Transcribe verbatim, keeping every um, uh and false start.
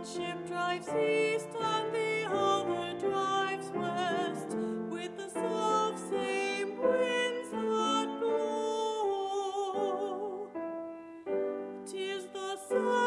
ship drives east and the other drives west, with the self-same winds that blow. 'Tis the sun